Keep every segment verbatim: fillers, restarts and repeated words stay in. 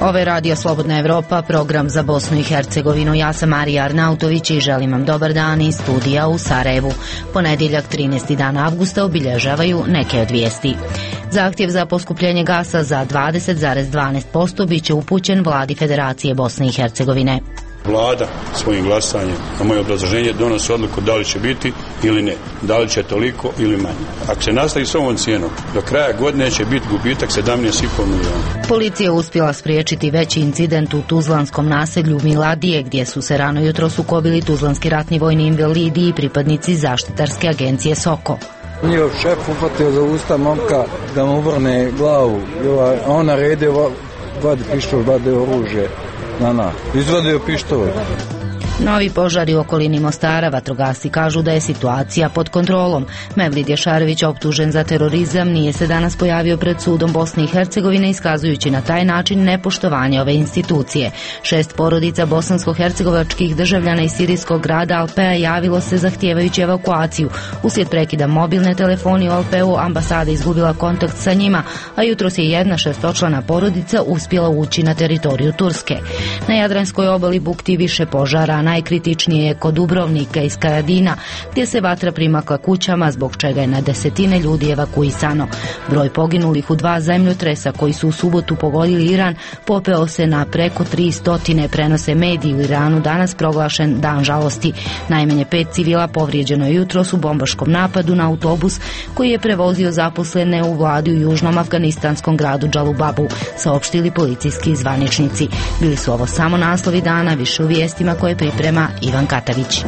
Ovo je Radio Slobodna Evropa, program za Bosnu i Hercegovinu. Ja sam Marija Arnautović i želim vam dobar dan iz studija u Sarajevu. Ponedjeljak trinaesti dan avgusta obilježavaju neke od vijesti. Zahtjev za poskupljenje gasa za dvadeset zarez dvanaest posto bit će upućen vladi Federacije Bosne i Hercegovine. Vlada svojim glasanjem na moje obrazloženje donosi odluku da li će biti ili ne, da li će toliko ili manje. Ako se nastavi s ovom cijenom, do kraja godine će biti gubitak sedamnaest i pol milijuna. Policija je uspjela spriječiti veći incident u tuzlanskom naselju Miladije, gdje su se rano jutro sukobili tuzlanski ratni vojni invalidi i pripadnici zaštitarske agencije Soko. Njihov šef uhvatio za usta momka da mu uvrne glavu, a on naredio vadi pištolj, vadi oružje. Na, na. Izvadio pištolj. Novi požari u okolini Mostara, vatrogasci kažu da je situacija pod kontrolom. Mevlid Jašarević, optužen za terorizam, nije se danas pojavio pred sudom Bosne i Hercegovine, iskazujući na taj način nepoštovanje ove institucije. Šest porodica bosansko-hercegovačkih državljana iz sirijskog grada Alpea javilo se zahtijevajući evakuaciju. Uslijed prekida mobilne telefonije u Alpeu, ambasada izgubila kontakt sa njima, a jutros je jedna šestočlana porodica uspjela ući na teritoriju Turske. Na Jadranskoj obali bukti više požara, najkritičnije je kod Dubrovnika i Skajadina, gdje se vatra primakla kućama, zbog čega je na desetine ljudi evakuisano. Broj poginulih u dva zemljotresa koji su u subotu pogodili Iran popeo se na preko tri stotine, prenose mediji u Iranu, danas proglašen dan žalosti. Najmanje pet civila povrijeđeno je jutros u bombaškom napadu na autobus koji je prevozio zaposlene u vladi u južnom afganistanskom gradu Džalubabu, saopštili policijski zvaničnici. Bili su ovo samo naslovi dana, više u vijestima koje priprema Ivan Katavić.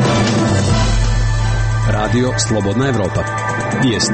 Radio Slobodna Evropa. Vijesti.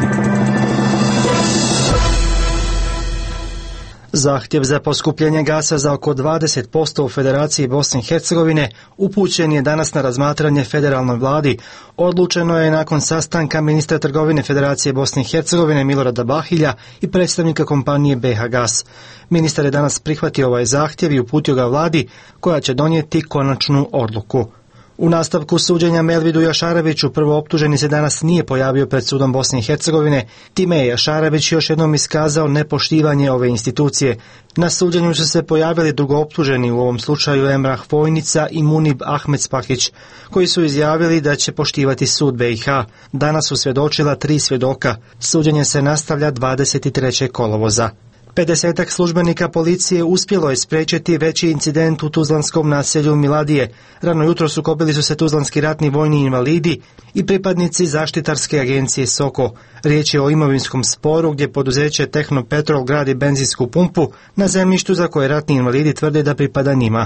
Zahtjev za poskupljenje gasa za oko dvadeset posto u Federaciji Bosne i Hercegovine upućen je danas na razmatranje federalnoj vladi. Odlučeno je nakon sastanka ministra trgovine Federacije Bosne i Hercegovine Milorada Bahilja i predstavnika kompanije B H Gas. Ministar je danas prihvatio ovaj zahtjev i uputio ga vladi, koja će donijeti konačnu odluku. U nastavku suđenja Mevlidu Jašareviću, prvo optuženi se danas nije pojavio pred sudom Bosne i Hercegovine, time je Jašarević još jednom iskazao nepoštivanje ove institucije. Na suđenju su se pojavili drugo optuženi, u ovom slučaju Emrah Vojnica i Munib Ahmed Spahić, koji su izjavili da će poštivati sud B i H. Danas su svjedočila tri svjedoka. Suđenje se nastavlja dvadeset trećeg kolovoza. Pedesetak službenika policije uspjelo je spriječiti veći incident u tuzlanskom naselju Miladije. Rano jutro sukobili su se tuzlanski ratni vojni invalidi i pripadnici zaštitarske agencije Soko. Riječ je o imovinskom sporu gdje poduzeće Tehnopetrol gradi benzinsku pumpu na zemljištu za koje ratni invalidi tvrde da pripada njima.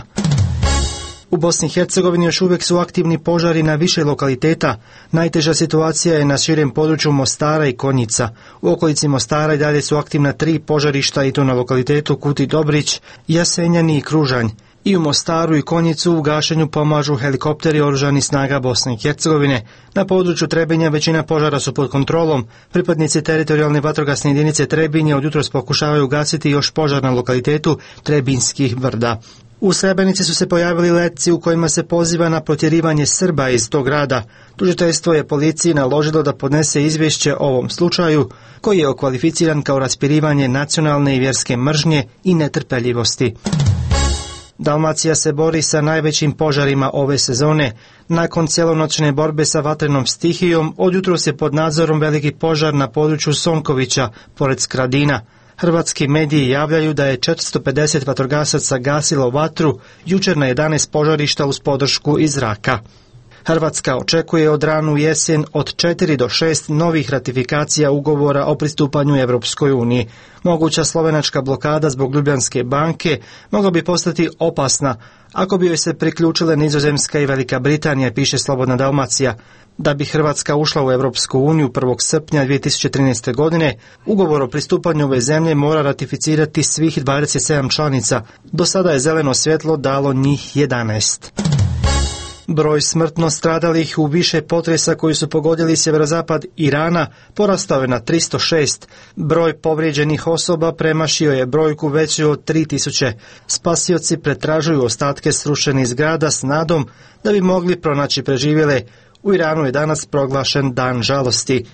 U Bosni i Hercegovini još uvijek su aktivni požari na više lokaliteta. Najteža situacija je na širem području Mostara i Konjica. U okolici Mostara i dalje su aktivna tri požarišta, i to na lokalitetu Kuti Dobrić, Jasenjani i Kružanj. I u Mostaru i Konjicu u gašenju pomažu helikopteri oružanih snaga Bosne i Hercegovine. Na području Trebinja većina požara su pod kontrolom. Pripadnici teritorijalne vatrogasne jedinice Trebinje od jutros pokušavaju gasiti još požar na lokalitetu Trebinskih brda. U Srebrenici su se pojavili letci u kojima se poziva na protjerivanje Srba iz tog grada. Tužiteljstvo je policiji naložilo da podnese izvješće o ovom slučaju, koji je okvalificiran kao raspirivanje nacionalne i vjerske mržnje i netrpeljivosti. Dalmacija se bori sa najvećim požarima ove sezone. Nakon cjelonoćne borbe sa vatrenom stihijom, od jutros je pod nadzorom veliki požar na području Sonkovića, pored Skradina. Hrvatski mediji javljaju da je četiristo pedeset vatrogasaca gasilo vatru jučer na jedanaest požarišta uz podršku iz zraka. Hrvatska očekuje od ranu jesen od četiri do šest novih ratifikacija ugovora o pristupanju Europskoj uniji. Moguća slovenačka blokada zbog Ljubljanske banke mogla bi postati opasna ako bi joj se priključile Nizozemska i Velika Britanija, piše Slobodna Dalmacija. Da bi Hrvatska ušla u Europsku uniju prvog srpnja dvije tisuće trinaeste. godine, ugovor o pristupanju ove zemlje mora ratificirati svih dvadeset sedam članica. Do sada je zeleno svjetlo dalo njih jedanaest. Broj smrtno stradalih u više potresa koji su pogodili sjeverozapad Irana porastao je na tristo šest. Broj povrijeđenih osoba premašio je brojku veću od tri tisuće. Spasioci pretražuju ostatke srušenih zgrada s nadom da bi mogli pronaći preživjele. U Iranu je danas proglašen dan žalosti.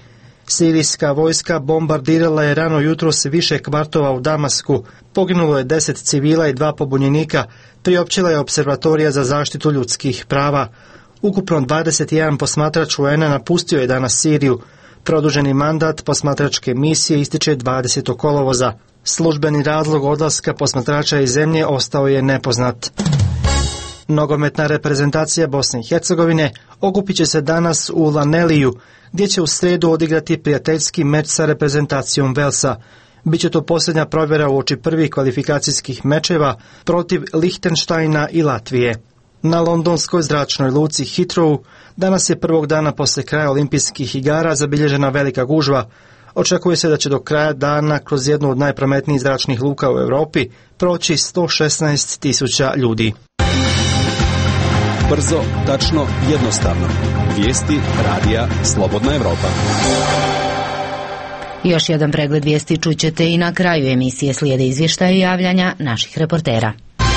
Sirijska vojska bombardirala je rano jutros više kvartova u Damasku, poginulo je deset civila i dva pobunjenika, priopćila je Observatorija za zaštitu ljudskih prava. Ukupno dvadeset jedan posmatrač U N-a napustio je danas Siriju. Produženi mandat posmatračke misije ističe dvadesetog kolovoza. Službeni razlog odlaska posmatrača iz zemlje ostao je nepoznat. Nogometna reprezentacija Bosne i Hercegovine okupit će se danas u Laneliju, gdje će u srijedu odigrati prijateljski meč sa reprezentacijom Velsa. Biće to posljednja provjera uoči prvih kvalifikacijskih mečeva protiv Lihtenštajna i Latvije. Na londonskoj zračnoj luci Heathrow danas je prvog dana poslije kraja olimpijskih igara zabilježena velika gužva. Očekuje se da će do kraja dana kroz jednu od najprometnijih zračnih luka u Europi proći sto šesnaest tisuća ljudi. Brzo, tačno, jednostavno. Vijesti radija Slobodna Evropa. Još jedan pregled vijesti čućete i na kraju emisije, slijede izvještaja i javljanja naših reportera.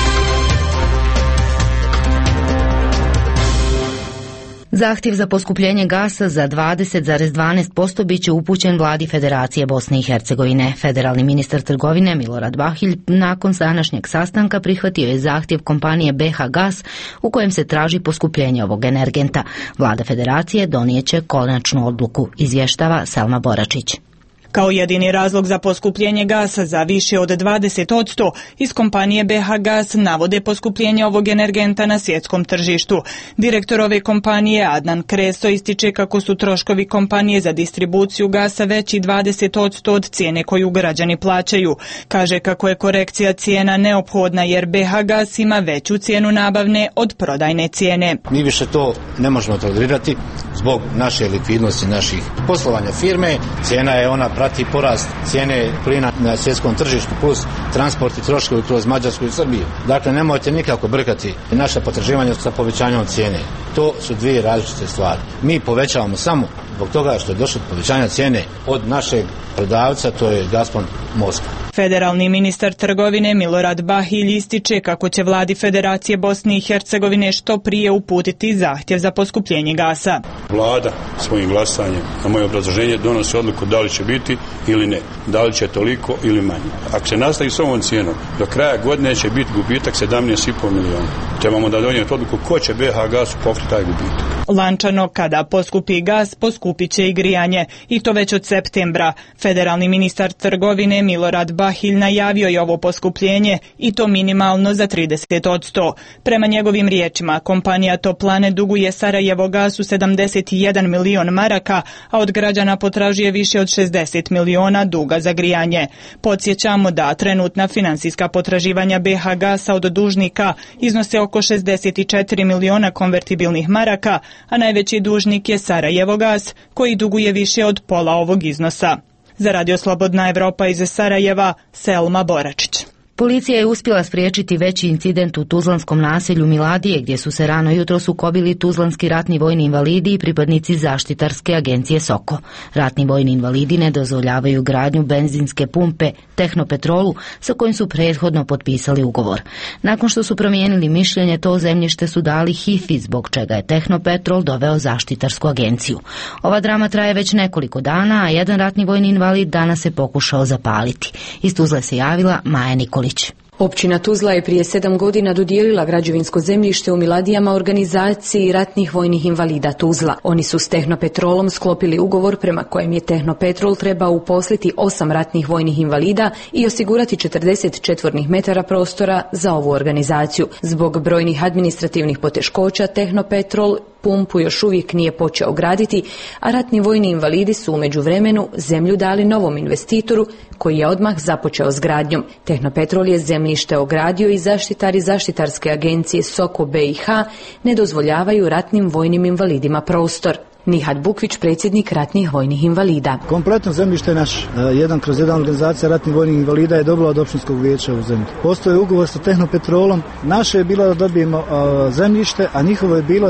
Zahtjev za poskupljenje gasa za dvadeset zarez dvanaest posto bit će upućen vladi Federacije Bosne i Hercegovine. Federalni ministar trgovine Milorad Bahilj nakon današnjeg sastanka prihvatio je zahtjev kompanije B H Gas u kojem se traži poskupljenje ovog energenta. Vlada Federacije donijet će konačnu odluku, izvještava Selma Boračić. Kao jedini razlog za poskupljenje gasa za više od dvadeset posto iz kompanije B H Gas navode poskupljenje ovog energenta na svjetskom tržištu. Direktor ove kompanije Adnan Kreso ističe kako su troškovi kompanije za distribuciju gasa veći dvadeset posto od cijene koju građani plaćaju. Kaže kako je korekcija cijena neophodna jer B H Gas ima veću cijenu nabavne od prodajne cijene. Mi više to ne možemo tolerirati zbog naše likvidnosti, naših poslovanja firme. Cijena je ona prati porast cijene plina na svjetskom tržištu plus transport i troškovi kroz Mađarsku i Srbiju. Dakle, nemojte nikako brkati naša potraživanja sa povećanjem cijene. To su dvije različite stvari. Mi povećavamo samo zbog toga što je došlo do povećanja cijene od našeg prodavca, to je Gazprom Moskva. Federalni ministar trgovine Milorad Bahilj ističe kako će vladi Federacije Bosne i Hercegovine što prije uputiti zahtjev za poskupljenje gasa. Vlada svojim glasanjem, na moje obrazloženje, donosi odluku da li će biti ili ne, da li će toliko ili manje. Ako se nastavi s ovom cijenom, do kraja godine će biti gubitak sedamnaest i pol milijuna. Trebamo da donijeti odluku ko će B H Gasu pokriti taj gubitak. Lančano, kada poskupi gas, poskupit će i grijanje, i to već od septembra. Federalni ministar trgovine Milorad Bahilj najavio je ovo poskupljenje i to minimalno za trideset posto. Prema njegovim riječima, kompanija Toplane duguje Sarajevo gasu sedamdeset jedan milion maraka, a od građana potražuje više od šezdeset miliona duga za grijanje. Podsjećamo da trenutna finansijska potraživanja B H Gasa od dužnika iznose oko šezdeset četiri miliona konvertibilnih maraka, a najveći dužnik je Sarajevo gas, koji duguje više od pola ovog iznosa. Za Radio Slobodna Evropa iz Sarajeva, Selma Boračić. Policija je uspjela spriječiti veći incident u tuzlanskom naselju Miladije, gdje su se rano jutro sukobili tuzlanski ratni vojni invalidi i pripadnici zaštitarske agencije Soko. Ratni vojni invalidi ne dozvoljavaju gradnju benzinske pumpe Tehnopetrolu, sa kojim su prethodno potpisali ugovor. Nakon što su promijenili mišljenje, to zemljište su dali H I F I, zbog čega je Tehnopetrol doveo zaštitarsku agenciju. Ova drama traje već nekoliko dana, a jedan ratni vojni invalid danas se pokušao zapaliti. Iz Tuzle se javila Maja Nikolić. Općina Tuzla je prije sedam godina dodijelila građevinsko zemljište u Miladijama organizaciji ratnih vojnih invalida Tuzla. Oni su s Tehnopetrolom sklopili ugovor prema kojem je Tehnopetrol trebao uposliti osam ratnih vojnih invalida i osigurati četrdeset četvornih metara prostora za ovu organizaciju. Zbog brojnih administrativnih poteškoća Tehnopetrol pumpu još uvijek nije počeo graditi, a ratni vojni invalidi su u međuvremenu zemlju dali novom investitoru koji je odmah započeo s gradnjom. Tehnopetrol je zemljište ogradio i zaštitari zaštitarske agencije Soko B i H ne dozvoljavaju ratnim vojnim invalidima prostor. Nihat Bukvić, predsjednik ratnih vojnih invalida. Kompletno zemljište je naš. Jedan kroz jedan organizacija ratnih vojnih invalida je dobila od općinskog vijeća u zemlji. Postoji ugovor sa Tehnopetrolom. Naše je bilo da dobijemo uh, zemljište, a njihovo je bilo da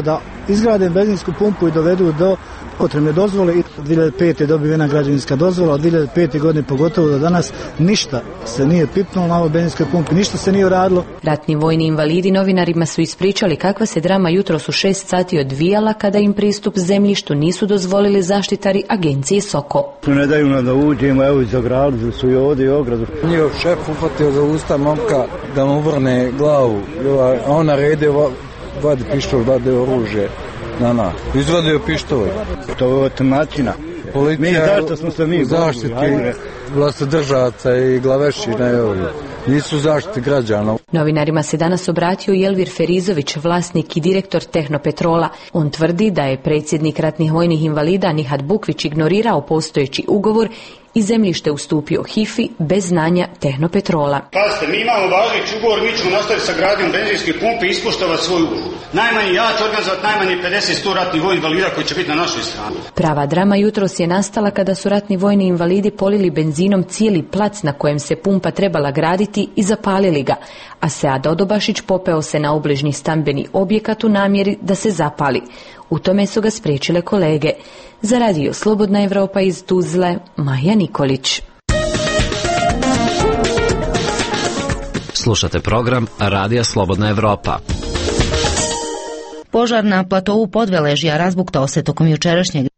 izgrade benzinsku pumpu i dovedu do potrebne dozvole i od dvije hiljade pete je dobivena građevinska dozvola, od dvije hiljade pete godine pogotovo do danas ništa se nije pipnulo na ovoj benzinskoj pumpi, ništa se nije uradilo. Ratni vojni invalidi novinarima su ispričali kakva se drama jutros u šest sati odvijala kada im pristup zemljištu nisu dozvolili zaštitari agencije Soko. Ne daju nam da uđemo, evo iz ogradu, su i ovdje i ogradu. Njihov šef uhvatio za usta momka da mu vrne glavu, a on naredio vadi pištolj, vadi oružje na nas. Izvadio pištolj. To je otimačina. Mi zašto smo se mi zaštiti vlastodržavaca i glavešina i ovi. Nisu zaštiti građana. Novinarima se danas obratio Jelvir Ferizović, vlasnik i direktor Tehnopetrola. On tvrdi da je predsjednik ratnih vojnih invalida Nihat Bukvić ignorirao postojeći ugovor i zemljište ustupio Hifi bez znanja Tehnopetrola. Pazite, mi imamo važeći ugovor, mi ćemo nastaviti sa gradnjom benzinske pumpe i ispoštovati svoj ugovor. Najmanje ja ću organizovati najmanje pedeset do sto ratnih vojnih invalida koji će biti na našoj strani. Prava drama jutros je nastala kada su ratni vojni invalidi polili benzinom cijeli plac na kojem se pumpa trebala graditi i zapalili ga, a Sead Odobašić popeo se na obližnji stambeni objekat u namjeri da se zapali. U tome su ga spriječile kolege. Za radio Slobodna Evropa iz Tuzle, Maja Nikolić. Slušate program Radija Slobodna Evropa. Požar na platovu Podveležja razbuktao se tokom jučerašnjeg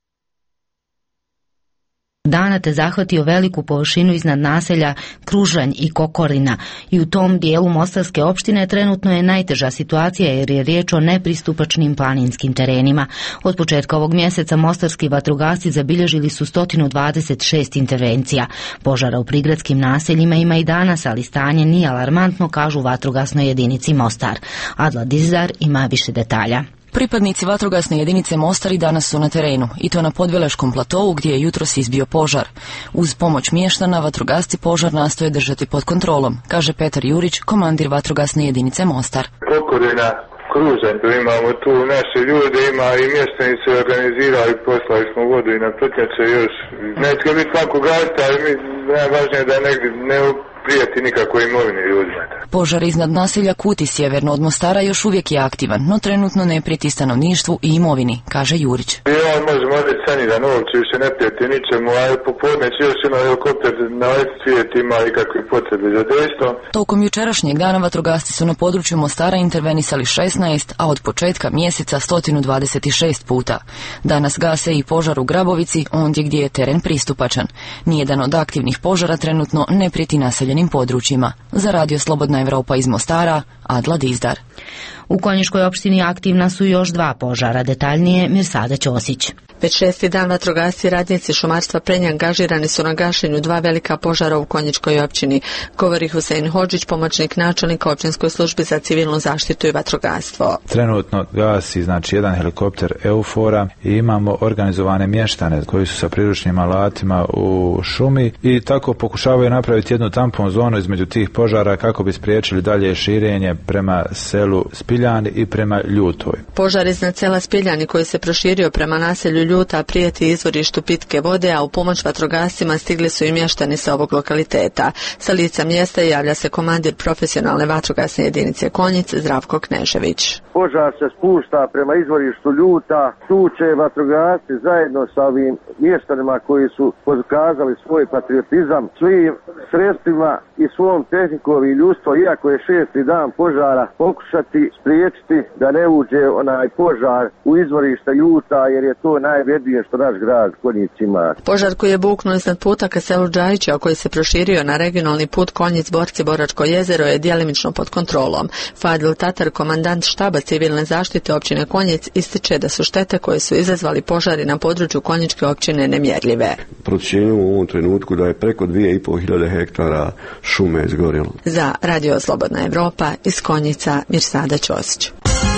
dana te zahvatio veliku površinu iznad naselja Kružanj i Kokorina i u tom dijelu Mostarske opštine trenutno je najteža situacija jer je riječ o nepristupačnim planinskim terenima. Od početka ovog mjeseca mostarski vatrogasci zabilježili su sto dvadeset šest intervencija. Požara u prigradskim naseljima ima i danas, ali stanje nije alarmantno, kažu vatrogasnoj jedinici Mostar. Adla Dizdar ima više detalja. Pripadnici vatrogasne jedinice Mostar i danas su na terenu, i to na Podveleškom platovu gdje je jutros izbio požar. Uz pomoć mještana vatrogasci požar nastoje držati pod kontrolom, kaže Petar Jurić, komandir vatrogasne jedinice Mostar. Kokorina, Kružanj, tu imamo tu naše ljude, ima i mještani se organizirali, poslali smo vodu i na prtnjače još. Neće biti svako gasta, ali mi najvažnije da negdje ne prijeti nikako imovini ljudima. Požar iznad naselja Kuti sjeverno od Mostara još uvijek je aktivan, no trenutno ne prijeti stanovništvu i imovini, kaže Jurić. I on možemo reći saniran, uopće više ne prijeti ničemu, a popodne će još jedno helikopter na let svijet ima ikakve potrebe za dejstvo. Tokom jučerašnjeg dana vatrogasci su na području Mostara intervenisali šesnaest, a od početka mjeseca sto dvadeset šest puta. Danas gase i požar u Grabovici, ondje gdje je teren pristupačan. Nijedan od aktivnih požara trenutno ne prijeti naseljenim područjima. Za radio Slobodna Evropa iz Mostara, Adla Dizdar. U Konjiškoj opštini aktivna su još dva požara, detaljnije Mirsada Ćosić. Već šesti dan vatrogasci radnici šumarstva Prenja angažirani su na gašenju dva velika požara u Konjičkoj općini, govori Husein Hodžić, pomoćnik načelnika općinskoj službi za civilnu zaštitu i vatrogastvo. Trenutno gasi znači jedan helikopter Eufora i imamo organizovane mještane koji su sa priručnim alatima u šumi i tako pokušavaju napraviti jednu tampon zonu između tih požara kako bi spriječili dalje širenje prema selu Spiljani i prema Ljutoj. Požar iznad sela Spiljani koji se proširio prema naselju Ljuta prijeti izvorištu pitke vode, a u pomoć vatrogascima stigli su i mještani sa ovog lokaliteta. Sa lica mjesta javlja se komandir profesionalne vatrogasne jedinice Konjic, Zdravko Knežević. Požar se spušta prema izvorištu Ljuta, tu će vatrogasci zajedno sa ovim mještanima koji su pokazali svoj patriotizam svim sredstvima i svom tehnikom i ljudstvo, iako je šesti dan požara, pokušati spriječiti da ne uđe onaj požar u izvorište Ljuta, jer je to najvrednije što naš grad Konjic ima. Požar koji je buknuo iznad puta ka selu Džajića, a koji se proširio na regionalni put Konjic-Borci Boračko jezero, je djelimično pod kontrolom. Fadil Tatar, komandant štaba civilne zaštite općine Konjic, ističe da su štete koje su izazvali požari na području Konjičke općine nemjerljive. Procjenjujemo u ovom trenutku da je preko dvije i pol hiljade hektara šume izgorjelo. Za radio Slobodna Evropa iz Konjica, Mirsada Ćosić.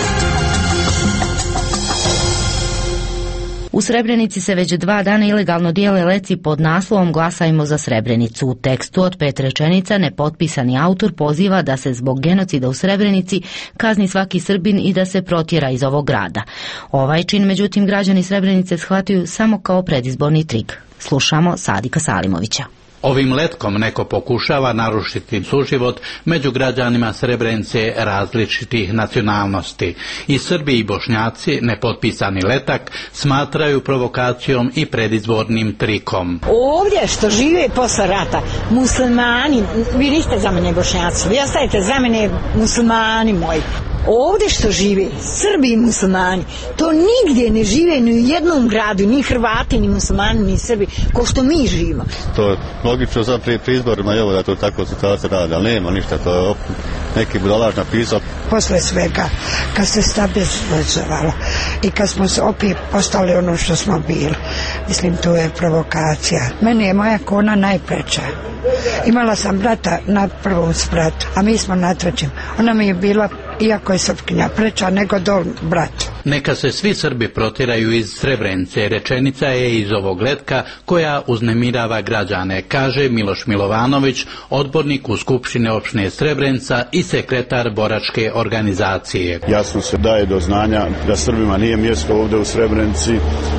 U Srebrenici se već dva dana ilegalno dijele leci pod naslovom Glasajmo za Srebrenicu. U tekstu od pet rečenica nepotpisani autor poziva da se zbog genocida u Srebrenici kazni svaki Srbin i da se protjera iz ovog grada. Ovaj čin, međutim, građani Srebrenice shvataju samo kao predizborni trik. Slušamo Sadika Salimovića. Ovim letkom neko pokušava narušiti suživot među građanima Srebrenice različitih nacionalnosti. I Srbi i Bošnjaci nepotpisani letak smatraju provokacijom i predizbornim trikom. Ovdje što žive posle rata muslimani, vi niste za mene Bošnjaci, vi ostajete za mene muslimani moji. Ovdje što žive Srbi i muslimani, to nigdje ne žive ni u jednom gradu, ni Hrvati, ni muslimani, ni Srbi, ko što mi živimo. To je logično za prije izborima, evo da to tako situacija radi, ali nema ništa, to je neki budalaž napisao. Posle svega, kad se stabilizovalo i kad smo se opet postali ono što smo bili, mislim, to je provokacija. Meni je moja kona najpreća. Imala sam brata na prvom spratu, a mi smo na trećem. Ona mi je bila, iako je Srpkinja, preča nego dol brat. Neka se svi Srbi protiraju iz Srebrenice, rečenica je iz ovog letka koja uznemirava građane, kaže Miloš Milovanović, odbornik u Skupštine opštine Srebrenica i sekretar boračke organizacije. Jasno se daje do znanja da Srbima nije mjesto ovdje u Srebrenici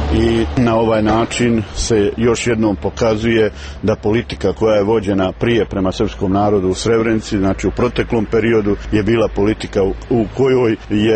i na ovaj način se još jednom pokazuje da politika koja je vođena prije prema srpskom narodu u Srebrenici, znači u proteklom periodu, je bila politika u kojoj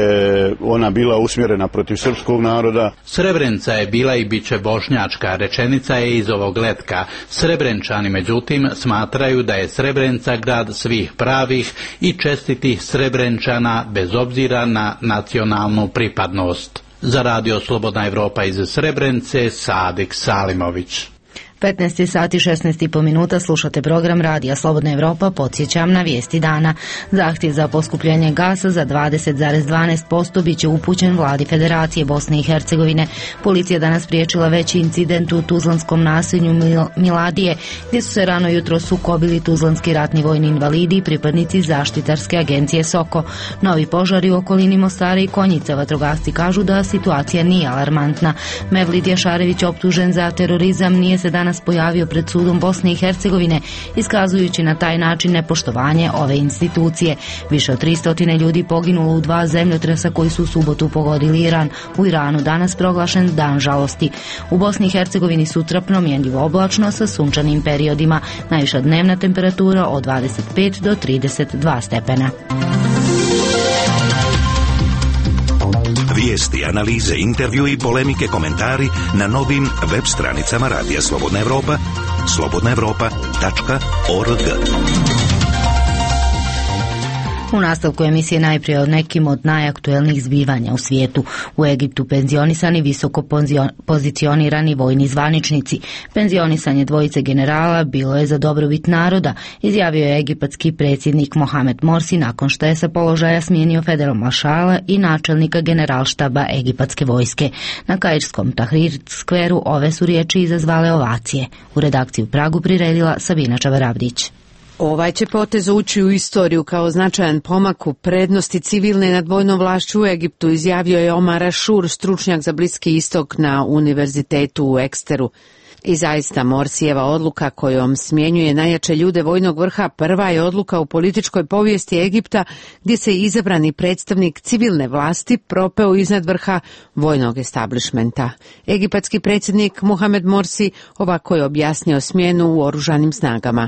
je ona bila usmjerena protiv srpskog naroda. Srebrenica je bila i biće bošnjačka, rečenica je iz ovog letka. Srebrenčani međutim smatraju da je Srebrenica grad svih pravih i čestitih Srebrenčana bez obzira na nacionalnu pripadnost. Za Radio Slobodna Evropa iz Srebrenice, Sadik Salimović. petnaest sati šesnaest i po minuta slušate program Radija Slobodna Evropa, podsjećam na vijesti dana. Zahtjev za poskupljenje gasa za dvadeset zarez dvanaest posto bit će upućen vladi Federacije Bosne i Hercegovine. Policija danas spriječila veći incident u tuzlanskom naselju Mil- Miladije, gdje su se rano jutro sukobili tuzlanski ratni vojni invalidi i pripadnici zaštitarske agencije Soko. Novi požari u okolini Mostara i Konjica. Vatrogasci kažu da situacija nije alarmantna. Mevlid Jašarević, optužen za terorizam, nije se danas pojavio pred sudom Bosne i Hercegovine, iskazujući na taj način nepoštovanje ove institucije. Više od tristo ljudi poginulo u dva zemljotresa koji su u subotu pogodili Iran. U Iranu danas proglašen dan žalosti. U Bosni i Hercegovini sutra promjenljivo oblačno sa sunčanim periodima. Najviša dnevna temperatura od dvadeset pet do trideset dva stepena. Vijesti, analize, intervju i polemike, komentari na novim web stranicama Radija Slobodna Evropa, slobodna evropa tačka org. U nastavku emisije najprije o nekim od najaktuelnijih zbivanja u svijetu. U Egiptu penzionisani visoko pozicionirani vojni zvaničnici. Penzionisanje dvojice generala bilo je za dobrobit naroda, izjavio je egipatski predsjednik Mohamed Morsi nakon što je sa položaja smijenio federalnog maršala i načelnika generalštaba egipatske vojske. Na kairskom Tahrir skveru ove su riječi izazvale ovacije. U redakciju Pragu priredila Sabina Čavaravdić. Ovaj će potez ući u istoriju kao značajan pomak u prednosti civilne nad vojnom vlašću u Egiptu, izjavio je Omar Ashur, stručnjak za Bliski istok na univerzitetu u Eksteru. I zaista Morsijeva odluka kojom smjenjuje najjače ljude vojnog vrha prva je odluka u političkoj povijesti Egipta gdje se izabrani predstavnik civilne vlasti propeo iznad vrha vojnog establishmenta. Egipatski predsjednik Mohamed Morsi ovako je objasnio smjenu u oružanim snagama.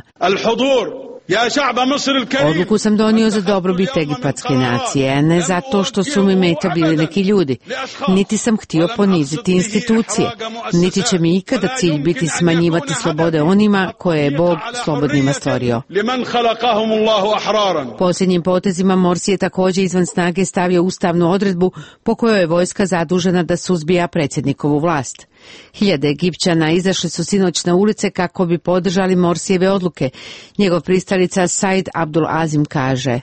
Odluku sam donio za dobrobit egipatske nacije, a ne zato što su mi meta bili neki ljudi. Niti sam htio poniziti institucije, niti će mi ikada cilj biti smanjivati slobode onima koje je Bog slobodnima stvorio. Posljednjim potezima Morsi je također izvan snage stavio ustavnu odredbu po kojoj je vojska zadužena da suzbija predsjednikovu vlast. Hiljade Egipćana izašli su sinoć na ulice kako bi podržali Morsijeve odluke. Njegov pristalica Said Abdul Azim kaže: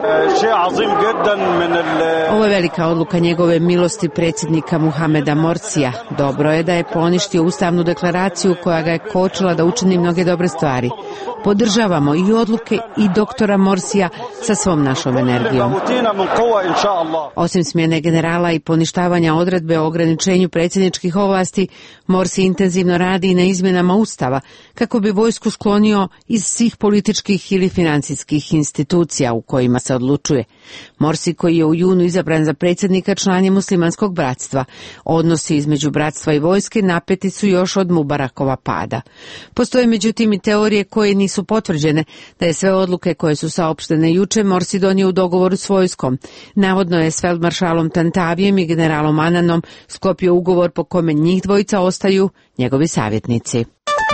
ovo je velika odluka njegove milosti predsjednika Muhameda Morsija. Dobro je da je poništio ustavnu deklaraciju koja ga je kočila da učini mnoge dobre stvari. Podržavamo i odluke i doktora Morsija sa svom našom energijom. Osim smjene generala i poništavanja odredbe o ograničenju predsjedničkih ovlasti, Morsi intenzivno radi i na izmjenama Ustava kako bi vojsku sklonio iz svih političkih ili financijskih institucija u kojima se odlučuje. Morsi, koji je u junu izabran za predsjednika, član je muslimanskog bratstva. Odnosi između bratstva i vojske napeti su još od Mubarakova pada. Postoje međutim i teorije koje nisu potvrđene da je sve odluke koje su saopštene juče Morsi donio u dogovoru s vojskom. Navodno je s feldmaršalom Tantavijem i generalom Ananom sklopio ugovor po kome njih dvojica ostaju njegovi savjetnici.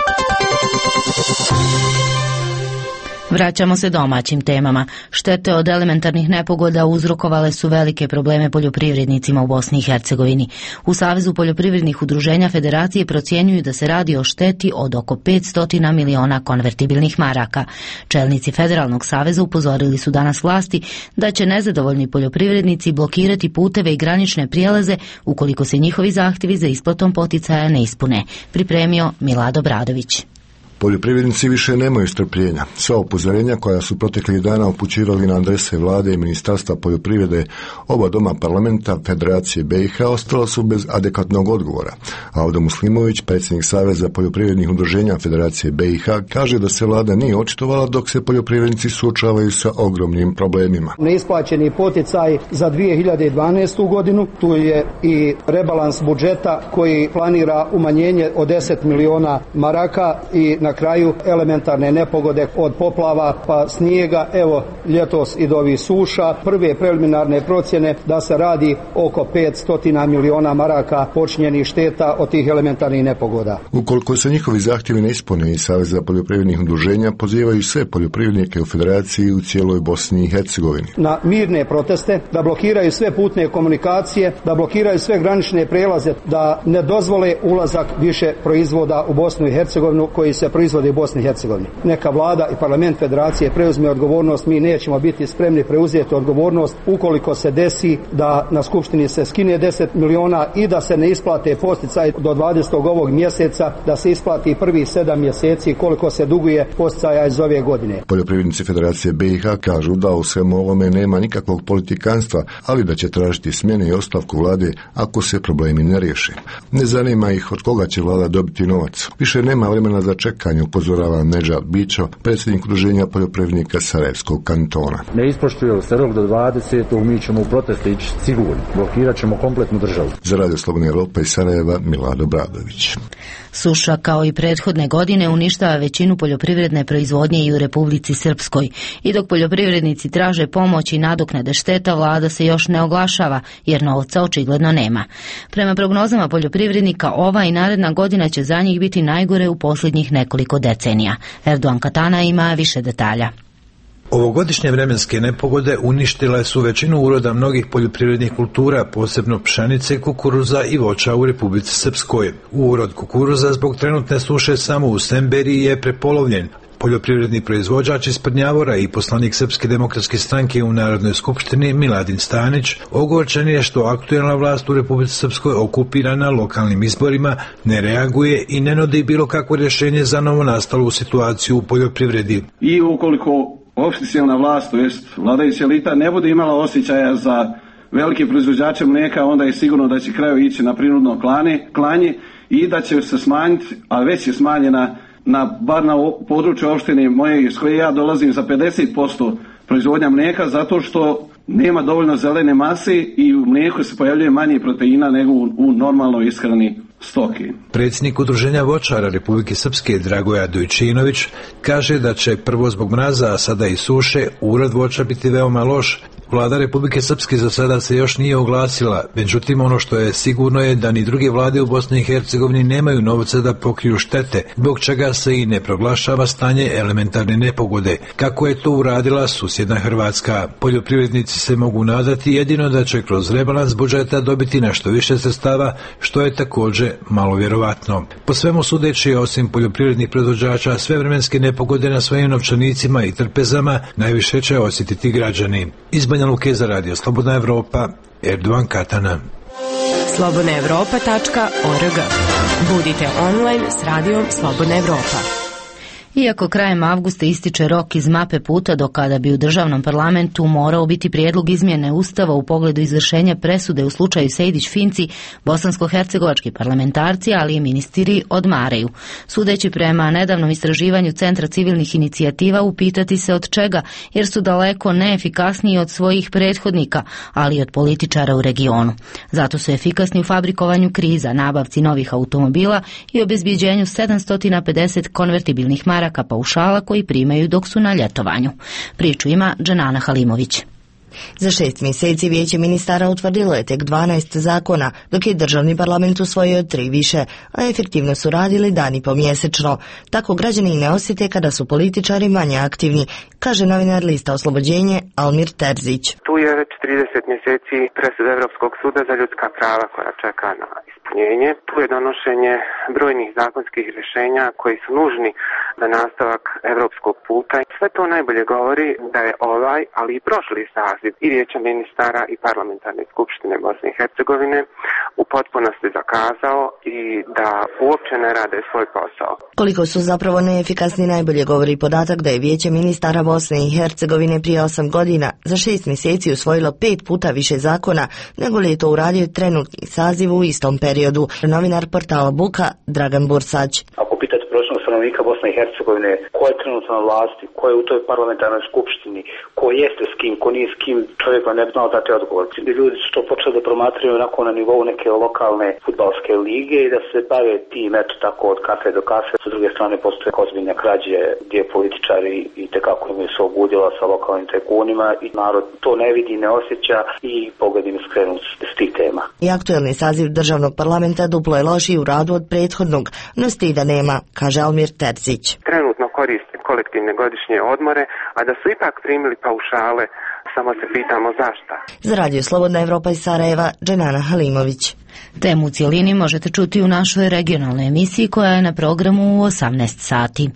Vraćamo se domaćim temama. Štete od elementarnih nepogoda uzrokovale su velike probleme poljoprivrednicima u Bosni i Hercegovini. U Savezu poljoprivrednih udruženja Federacije procjenjuju da se radi o šteti od oko petsto miliona konvertibilnih maraka. Čelnici Federalnog saveza upozorili su danas vlasti da će nezadovoljni poljoprivrednici blokirati puteve i granične prijelaze ukoliko se njihovi zahtjevi za isplatom poticaja ne ispune. Pripremio Milado Bradović. Poljoprivrednici više nemaju strpljenja. Sva upozorenja koja su proteklih dana upućivali na adrese vlade i Ministarstva poljoprivrede oba doma parlamenta Federacije B i H ostala su bez adekvatnog odgovora. Avdo Muslimović, predsjednik Saveza poljoprivrednih udruženja Federacije B i H, kaže da se vlada nije očitovala dok se poljoprivrednici suočavaju sa ogromnim problemima. Neisplaćeni poticaj za dvije hiljade dvanaestu godinu, tu je i rebalans budžeta koji planira umanjenje od deset miliona maraka i na Na kraju elementarne nepogode od poplava pa snijega, evo ljetos i do ovih suša. Prve preliminarne procjene da se radi oko petsto miliona maraka počinjenih šteta od tih elementarnih nepogoda. Ukoliko se njihovi zahtjevi ne ispune, iz Saveza poljoprivrednih udruženja pozivaju sve poljoprivrednike u Federaciji u cijeloj Bosni i Hercegovini na mirne proteste, da blokiraju sve putne komunikacije, da blokiraju sve granične prelaze, da ne dozvole ulazak više proizvoda u Bosnu i Hercegovinu koji se proizvode u Bosni i Hercegovini. Neka vlada i parlament Federacije preuzme odgovornost, mi nećemo biti spremni preuzeti odgovornost ukoliko se desi da na skupštini se skine deset miliona i da se ne isplate posticaji do dvadesetog ovog mjeseca, da se isplati prvih sedam mjeseci koliko se duguje posticaja iz ove godine. Poljoprivrednici Federacije B i H kažu da u svemu ovome nema nikakvog politikanstva, ali da će tražiti smjene i ostavku vlade ako se problemi ne riješe. Ne zanima ih od koga će vlada dobiti novac. Više nema vremena za čekanje, upozorava Nedžad Bićo, predsjednik udruženja poljoprivrednika Sarajevskog kantona. Ne ispoštuje se rok do dvadesetog mi ćemo u proteste ići sigurno. Blokirat ćemo kompletnu državu. Za Radio Slobodna Evropa iz Sarajeva, Milado Bradović. Suša kao i prethodne godine uništava većinu poljoprivredne proizvodnje i u Republici Srpskoj. I dok poljoprivrednici traže pomoć i nadoknade šteta, vlada se još ne oglašava jer novca očigledno nema. Prema prognozama poljoprivrednika, ova i naredna godina će za njih biti najgore u posljednjih nekoliko decenija. Erdogan Katana ima više detalja. Ovogodišnje vremenske nepogode uništile su većinu uroda mnogih poljoprivrednih kultura, posebno pšenice, kukuruza i voća u Republici Srpskoj. Urod kukuruza zbog trenutne suše samo u Semberiji je prepolovljen. Poljoprivredni proizvođač iz Prnjavora i poslanik Srpske demokratske stranke u Narodnoj skupštini Miladin Stanić ogorčen je što aktuelna vlast u Republici Srpskoj okupira na lokalnim izborima, ne reaguje i ne nudi bilo kakvo rješenje za novonastalu situaciju u poljoprivredi. I ukoliko oficijalna vlast, to jest vladajuća elita, ne bude imala osjećaja za velike proizvođače mlijeka, onda je sigurno da će kraju ići na prinudno klanje i da će se smanjiti, a već je smanjena na, bar na području opštine moje iz koje ja dolazim, za pedeset posto proizvodnja mlijeka, zato što nema dovoljno zelene mase i u mlijeku se pojavljuje manje proteina nego u, u normalnoj ishrani stoke. Predsjednik udruženja voćara Republike Srpske Dragoja Dojčinović kaže da će prvo zbog mraza, a sada i suše, urod voća biti veoma loš. Vlada Republike Srpske za sada se još nije oglasila, međutim ono što je sigurno je da ni druge vlade u Bosni i Hercegovini nemaju novca da pokriju štete, zbog čega se i ne proglašava stanje elementarne nepogode, kako je to uradila susjedna Hrvatska. Poljoprivrednici se mogu nadati jedino da će kroz rebalans budžeta dobiti nešto više sredstava, što je također malo vjerovatno. Po svemu sudeći, osim poljoprivrednih proizvođača, sve vremenske nepogode na svojim novčanicima i trpezama najviše će osjetiti građani. Iz Banja Luke za Radio Slobodna Evropa, Erdogan Katana. slobodna evropa tačka org. Budite online s Radijom Slobodna Evropa. Iako krajem avgusta ističe rok iz mape puta do kada bi u državnom parlamentu morao biti prijedlog izmjene ustava u pogledu izvršenja presude u slučaju Sejdić-Finci, bosansko-hercegovački parlamentarci, ali i ministri odmaraju. Sudeći prema nedavnom istraživanju Centra civilnih inicijativa, upitati se od čega, jer su daleko neefikasniji od svojih prethodnika, ali i od političara u regionu. Zato su efikasni u fabrikovanju kriza, nabavci novih automobila i obezbijeđenju sedamsto pedeset konvertibilnih maraka paušala koji primaju dok su na ljetovanju. Priču ima Dženana Halimović. Za šest mjeseci Vijeće ministara utvrdilo je tek dvanaest zakona, dok je državni parlament usvojio tri više, a efektivno su radili dan i po mjesečno. Tako građani ne osjete kada su političari manje aktivni, kaže novinar lista Oslobođenje Almir Terzić. Tu je već trideset mjeseci presuda Europskog suda za ljudska prava koja čeka na ispunjenje. Tu je donošenje brojnih zakonskih rješenja koji su nužni za nastavak europskog puta. Sve to najbolje govori da je ovaj, ali i prošli saziv i Vijeća ministara i parlamentarne skupštine Bosne i Hercegovine u potpunosti zakazao i da uopće ne rade svoj posao. Koliko su zapravo neefikasni najbolje govori podatak da je Vijeće ministara Bosne i Hercegovine prije osam godina za šest mjeseci usvojilo pet puta više zakona nego li je to uradio trenutni saziv u istom periodu. Novinar portala Buka Dragan Bursać. Ako pitate prosječnog stanovnika Bosne i Hercegovine ko je trenutno na vlasti, ko je u toj parlamentarnoj skupštini, ko jeste s kim, ko nije s kim, čovjek vam ne bi znao dati odgovor. Ljudi su to počeli da promatraju onako na nivou neke lokalne fudbalske lige i da se bave tim, eto tako, od kafe do kafe. S druge strane postoje ozbiljne krađe gdje političari i tekako imaju se obudila sa lokalnim tajkunima i narod to ne vidi, ne osjeća i pogled im skrenu s tih tema. I aktuelni saziv državnog parlamenta duplo je lošiji u radu od prethodnog, no stida nema, kaže Almir Terzić. Trenutno koriste kolektivne godišnje odmore, a da su ipak primili paušale, samo se pitamo zašto. Za Radio Slobodna Evropa iz Sarajeva, Dženana Halimović. Temu u cijelini možete čuti u našoj regionalnoj emisiji koja je na programu u osamnaest sati.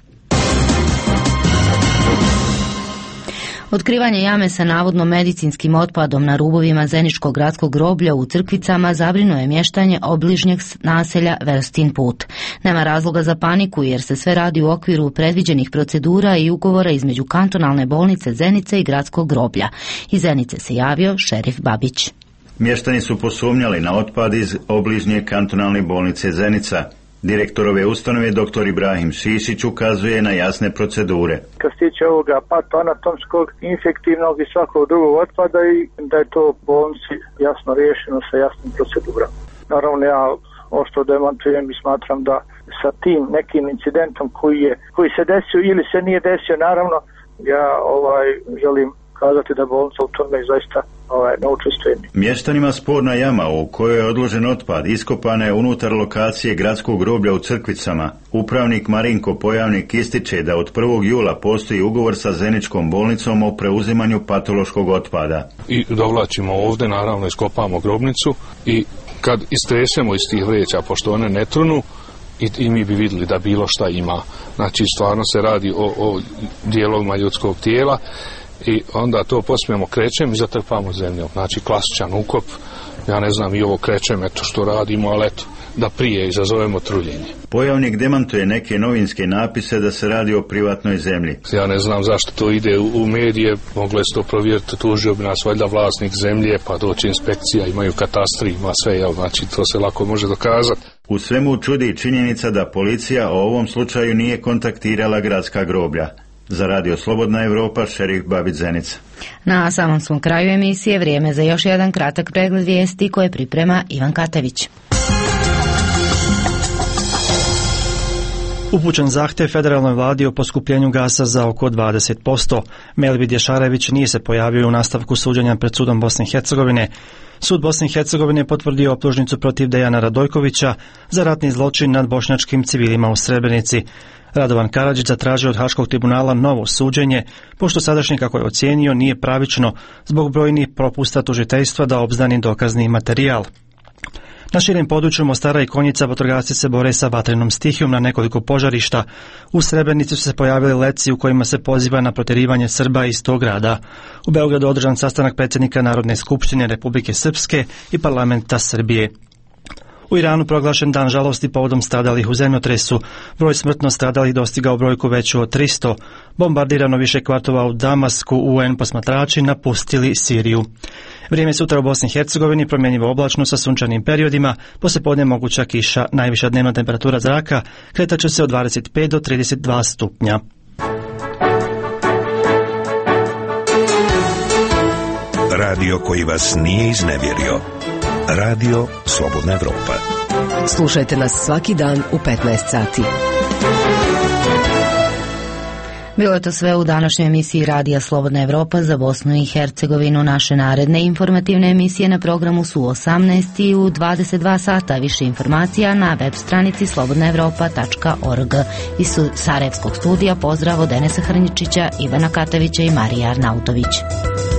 Otkrivanje jame sa navodno medicinskim otpadom na rubovima Zeničkog gradskog groblja u Crkvicama zabrinuo je mještanje obližnjeg naselja Verstin put. Nema razloga za paniku jer se sve radi u okviru predviđenih procedura i ugovora između kantonalne bolnice Zenice i gradskog groblja. Iz Zenice se javio šerif Babić. Mještani su posumnjali na otpad iz obližnje kantonalne bolnice Zenica. Direktor ove ustanove, doktor Ibrahim Šišić, ukazuje na jasne procedure. Kad se tiče ovoga patoanatomskog, infektivnog i svakog drugog otpada i da je to u bolnici jasno riješeno sa jasnim procedurama. Naravno, ja ošto demantujem i smatram da sa tim nekim incidentom koji, je, koji se desio ili se nije desio, naravno, ja ovaj želim kazati da bolnica u tome zaista ovaj, ne učestvuje. Mještanima sporna jama u kojoj je odložen otpad iskopana je unutar lokacije gradskog groblja u Crkvicama. Upravnik Marinko Pojavnik ističe da od prvog jula postoji ugovor sa Zeničkom bolnicom o preuzimanju patološkog otpada. I dovlačimo ovdje, naravno iskopamo grobnicu i kad istresemo iz tih vreća, pošto one ne trunu, I, i mi bi vidjeli da bilo šta ima. Znači stvarno se radi o, o dijelovima ljudskog tijela i onda to posmijemo krećem i zatrpamo zemljom. Znači klasičan ukop, ja ne znam i ovo krećem, eto što radimo, ali eto, da prije izazovemo truljenje. Pojavnik demantuje neke novinske napise da se radi o privatnoj zemlji. Ja ne znam zašto to ide u, u medije, mogli se to provjeriti, tužio bi nas valjda vlasnik zemlje, pa doći inspekcija, imaju katastri, ima sve, jel, znači to se lako može dokazati. U svemu čudi činjenica da policija o ovom slučaju nije kontaktirala gradska groblja. Za Radio Slobodna Evropa, šerif Babić Zenica. Na samom svom kraju emisije vrijeme za još jedan kratak pregled vijesti koje priprema Ivan Katević. Upućen zahtjev federalnoj vladi o poskupljenju gasa za oko dvadeset posto. Melvid Ješarević nije se pojavio u nastavku suđenja pred sudom Bosne i Hercegovine. Sud Bosne i Hercegovine je potvrdio optužnicu protiv Dejana Radojkovića za ratni zločin nad bošnjačkim civilima u Srebrenici. Radovan Karadžić zatražio od Haškog tribunala novo suđenje, pošto sadašnji, kako je ocijenio, nije pravično zbog brojnih propusta tužiteljstva da obznani dokazni materijal. Na širem području Mostara i Konjica vatrogasci se bore sa vatrenom stihijom na nekoliko požarišta. U Srebrenici su se pojavili letci u kojima se poziva na protjerivanje Srba iz tog grada. U Beogradu održan sastanak predsjednika Narodne skupštine Republike Srpske i parlamenta Srbije. U Iranu proglašen dan žalosti povodom stradalih u zemljotresu. Broj smrtno stradalih dostigao brojku veću od tristo. Bombardirano više kvartova u Damasku, U N posmatrači napustili Siriju. Vrijeme sutra u Bosni i Hercegovini promjenjivo oblačno sa sunčanim periodima, poslijepodne moguća kiša, najviša dnevna temperatura zraka kretat će se od dvadeset pet do trideset dva stupnja. Radio koji vas nije iznevjerio. Radio Slobodna Evropa. Slušajte nas svaki dan u petnaest sati. Bilo je to sve u današnjoj emisiji Radija Slobodna Evropa za Bosnu i Hercegovinu. Naše naredne informativne emisije na programu su u osamnaest i u dvadeset dva sata. Više informacija na web stranici slobodna evropa tačka org. Iz Sarajevskog studija pozdrav od Denesa Hrničića, Ivana Katavića i Marija Arnautović.